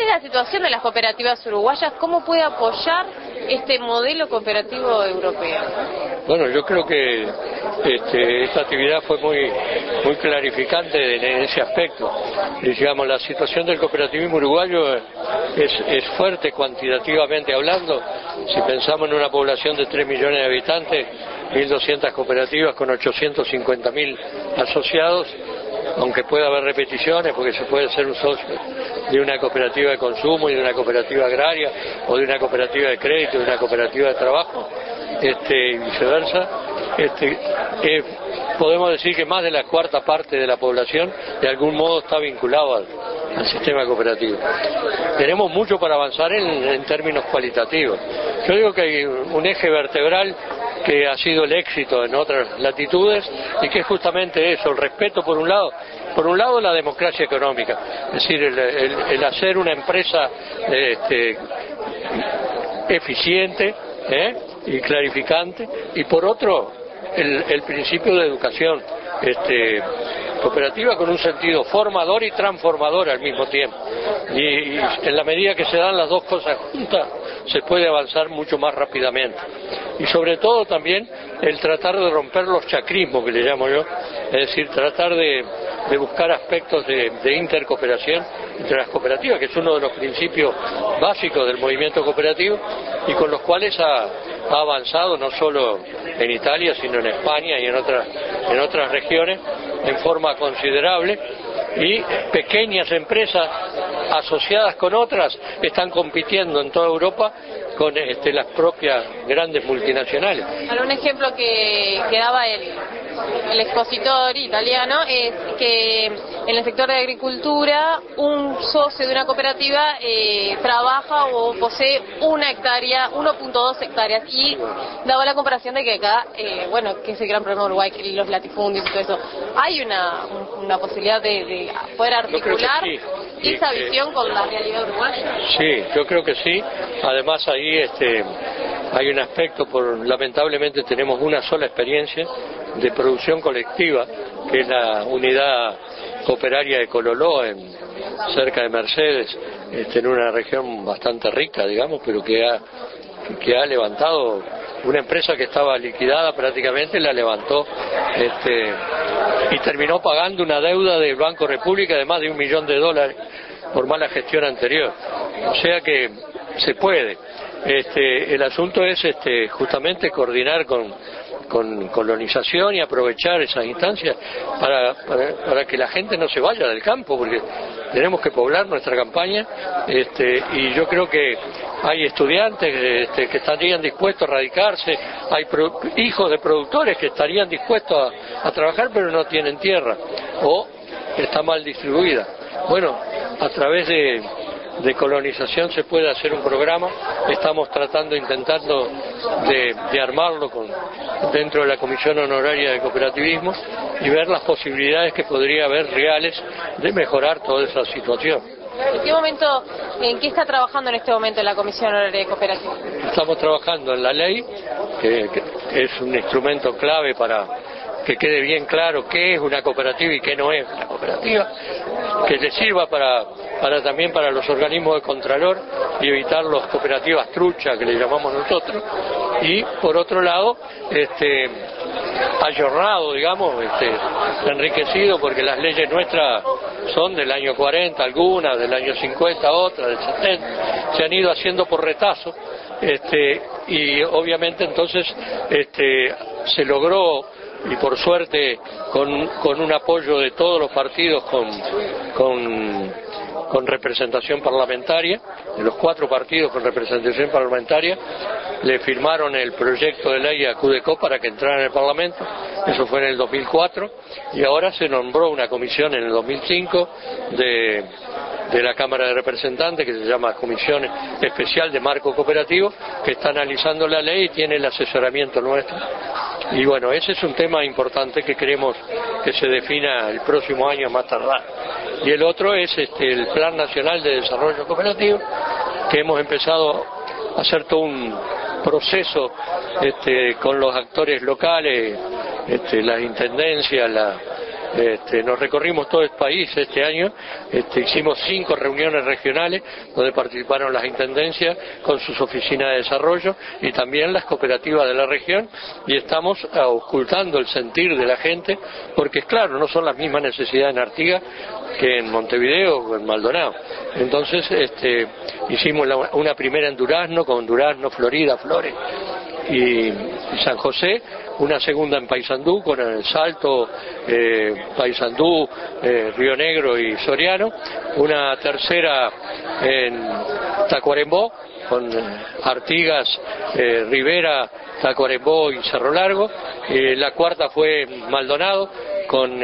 la situación de las cooperativas uruguayas? ¿Cómo puede apoyar este modelo cooperativo europeo? Bueno, yo creo que esta actividad fue muy clarificante en ese aspecto. Digamos, la situación del cooperativismo uruguayo es fuerte cuantitativamente hablando. Si pensamos en una población de 3 millones de habitantes, 1.200 cooperativas con 850.000 asociados, aunque pueda haber repeticiones, porque se puede ser un socio de una cooperativa de consumo y de una cooperativa agraria, o de una cooperativa de crédito y de una cooperativa de trabajo, y viceversa. Podemos decir que más de la cuarta parte de la población de algún modo está vinculado al sistema cooperativo. Tenemos mucho para avanzar en términos cualitativos. Yo digo que hay un eje vertebral que ha sido el éxito en otras latitudes y que es justamente eso, el respeto por un lado la democracia económica, es decir, el hacer una empresa eficiente y clarificante, y por otro el principio de educación cooperativa con un sentido formador y transformador al mismo tiempo, y en la medida que se dan las dos cosas juntas se puede avanzar mucho más rápidamente, y sobre todo también el tratar de romper los chacrismos, que le llamo yo, es decir, tratar de buscar aspectos de intercooperación entre las cooperativas, que es uno de los principios básicos del movimiento cooperativo y con los cuales ha avanzado no solo en Italia, sino en España y en otras regiones en forma considerable, y pequeñas empresas asociadas con otras están compitiendo en toda Europa con las propias grandes multinacionales. Un ejemplo que daba el expositor italiano es que en el sector de agricultura un socio de una cooperativa trabaja o posee 1.2 hectáreas, y daba la comparación de que acá, que es el gran problema de Uruguay, que los latifundios y todo eso, hay una posibilidad de poder articular esa visión con la realidad uruguaya. Sí, yo creo que sí. Además ahí hay un aspecto, lamentablemente tenemos una sola experiencia de producción colectiva, que es la unidad cooperaria de Cololó, cerca de Mercedes, en una región bastante rica, digamos, pero que ha levantado una empresa que estaba liquidada prácticamente, la levantó y terminó pagando una deuda del Banco República de más de $1 millón por mala gestión anterior. O sea que se puede. El asunto es justamente coordinar con colonización y aprovechar esas instancias para que la gente no se vaya del campo, porque tenemos que poblar nuestra campaña, y yo creo que hay estudiantes que estarían dispuestos a radicarse, hay hijos de productores que estarían dispuestos a trabajar pero no tienen tierra o está mal distribuida. Bueno, a través de colonización se puede hacer un programa, estamos intentando de armarlo dentro de la Comisión Honoraria de Cooperativismo y ver las posibilidades que podría haber reales de mejorar toda esa situación. ¿En qué está trabajando en este momento la Comisión Honoraria de Cooperativas? Estamos trabajando en la ley, que es un instrumento clave para que quede bien claro qué es una cooperativa y qué no es una cooperativa, que le sirva también para los organismos de contralor y evitar las cooperativas truchas, que le llamamos nosotros, y por otro lado ayornado, digamos, enriquecido, porque las leyes nuestras son del año 40, algunas del año 50, otras del 70, se han ido haciendo por retazo, y obviamente entonces se logró, y por suerte con un apoyo de todos los partidos con representación parlamentaria, de los 4 partidos con representación parlamentaria, le firmaron el proyecto de ley a CUDECO para que entrara en el Parlamento. Eso fue en el 2004, y ahora se nombró una comisión en el 2005 de la Cámara de Representantes, que se llama Comisión Especial de Marco Cooperativo, que está analizando la ley y tiene el asesoramiento nuestro. Y bueno, ese es un tema importante que queremos que se defina el próximo año más tardar. Y el otro es el Plan Nacional de Desarrollo Cooperativo, que hemos empezado a hacer todo un proceso con los actores locales, las intendencias, Nos recorrimos todo el país este año, hicimos 5 reuniones regionales donde participaron las intendencias con sus oficinas de desarrollo y también las cooperativas de la región, y estamos auscultando el sentir de la gente, porque claro, no son las mismas necesidades en Artigas que en Montevideo o en Maldonado. Entonces hicimos una primera en Durazno, con Durazno, Florida, Flores y San José, una segunda en Paysandú, con el Salto, Paysandú, Río Negro y Soriano, una tercera en Tacuarembó, con Artigas, Rivera, Tacuarembó y Cerro Largo, la cuarta fue en Maldonado, con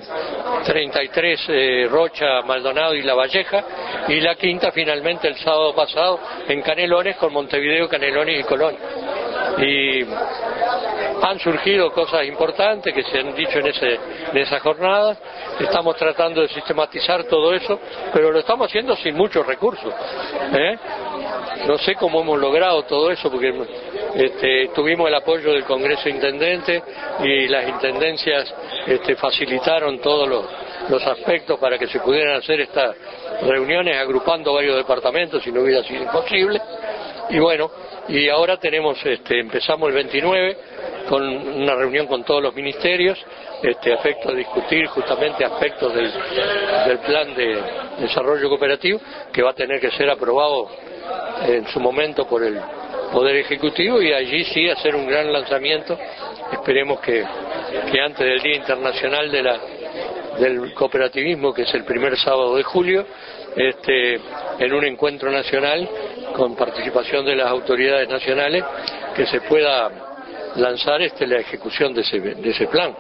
33 Rocha, Maldonado y La Valleja, y la quinta finalmente el sábado pasado en Canelones, con Montevideo, Canelones y Colón. Y han surgido cosas importantes que se han dicho en esa jornada. Estamos tratando de sistematizar todo eso, pero lo estamos haciendo sin muchos recursos. No sé cómo hemos logrado todo eso, porque tuvimos el apoyo del Congreso Intendente y las intendencias facilitaron todos los aspectos para que se pudieran hacer estas reuniones agrupando varios departamentos, si no hubiera sido imposible. Y bueno, y ahora empezamos el 29 con una reunión con todos los ministerios, a efecto de discutir justamente aspectos del plan de desarrollo cooperativo, que va a tener que ser aprobado en su momento por el Poder Ejecutivo, y allí sí hacer un gran lanzamiento. Esperemos que antes del Día Internacional del Cooperativismo, que es el primer sábado de julio, en un encuentro nacional con participación de las autoridades nacionales, que se pueda lanzar la ejecución de ese plan.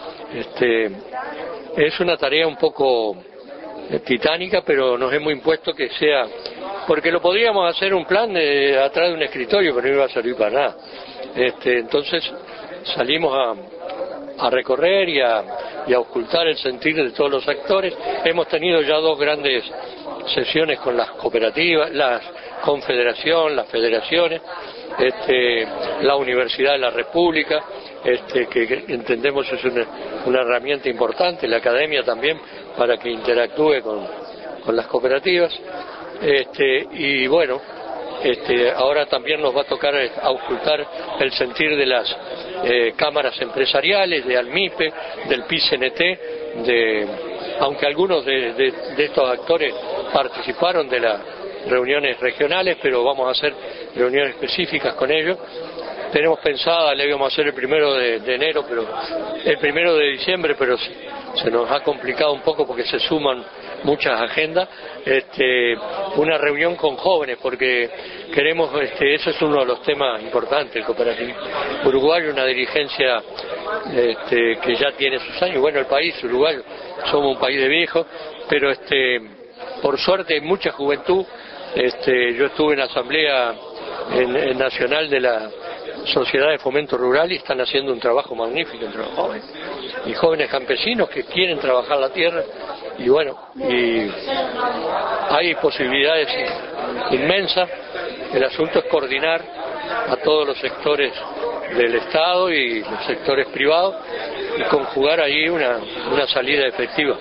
Es una tarea un poco titánica, pero nos hemos impuesto que sea, porque lo podríamos hacer un plan atrás de un escritorio, pero no iba a servir para nada. Entonces salimos a recorrer y a auscultar el sentir de todos los actores. Hemos tenido ya 2 grandes sesiones con las cooperativas, la confederación, las federaciones, la Universidad de la República, que entendemos es una herramienta importante, la academia también, para que interactúe con las cooperativas, y bueno, ahora también nos va a tocar auscultar el sentir de las cámaras empresariales, de ALMIPE, del PICNT, aunque algunos de estos actores participaron de las reuniones regionales, pero vamos a hacer reuniones específicas con ellos. Tenemos pensada, le íbamos a hacer el 1 de enero, pero el 1 de diciembre, pero se nos ha complicado un poco porque se suman muchas agendas, una reunión con jóvenes, porque queremos, eso es uno de los temas importantes, el cooperativismo uruguayo, una dirigencia que ya tiene sus años. Bueno, el país uruguayo, somos un país de viejos, pero por suerte hay mucha juventud. Yo estuve en la asamblea nacional de la Sociedad de Fomento Rural y están haciendo un trabajo magnífico entre los jóvenes y jóvenes campesinos que quieren trabajar la tierra, y bueno, y hay posibilidades inmensas. El asunto es coordinar a todos los sectores del Estado y los sectores privados y conjugar allí una salida efectiva.